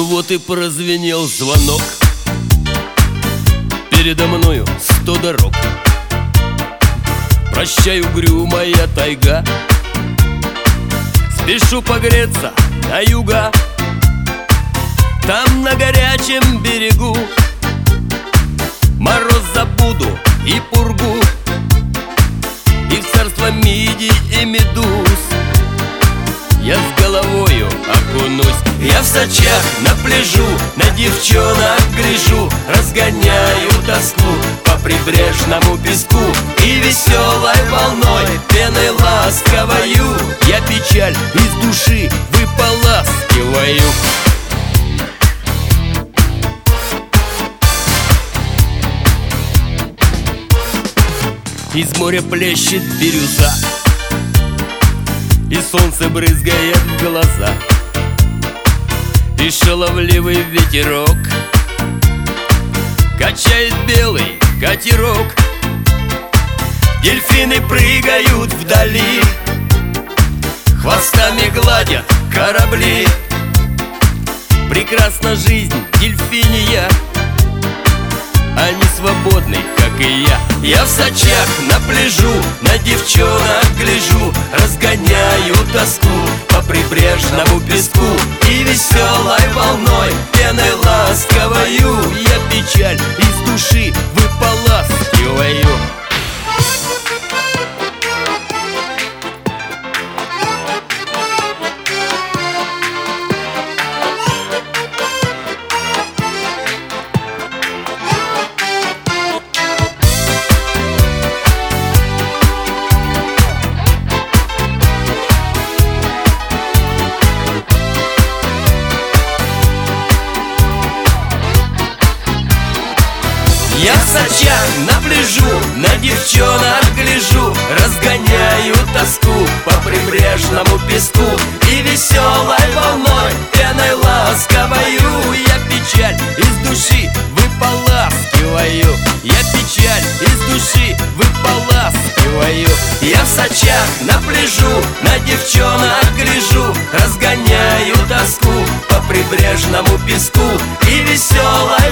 Ну вот и прозвенел звонок. Передо мною 100 дорог. Прощай, угрюмая тайга. Спешу погреться на юга. Там на горячем берегу мороз забуду и пургу, и в царство мидий и медуз я с головою окунусь. Я в Сочах на пляжу, на девчонок гляжу, разгоняю тоску по прибрежному песку, и веселой волной, пеной ласковою я печаль из души выполаскиваю. Из моря плещет бирюза, и солнце брызгает в глаза, и шаловливый ветерок качает белый катерок. Дельфины прыгают вдали, хвостами гладят корабли. Прекрасна жизнь дельфиния, они свободны, как и я. Я в Сочах на пляжу, на девчонок гляжу, разгоняю тоску по прибрежному песку, и веселой волной, пеной ласковою я печаль из души выполаскиваю. Я в Сочах на пляжу, на девчонок гляжу, разгоняю тоску по прибрежному песку, и веселой волной, пеной ласковою я печаль из души выполаскиваю. Я печаль из души выполаскиваю. Я в Сочах на пляжу, на девчонок гляжу, разгоняю тоску по прибрежному песку, и веселой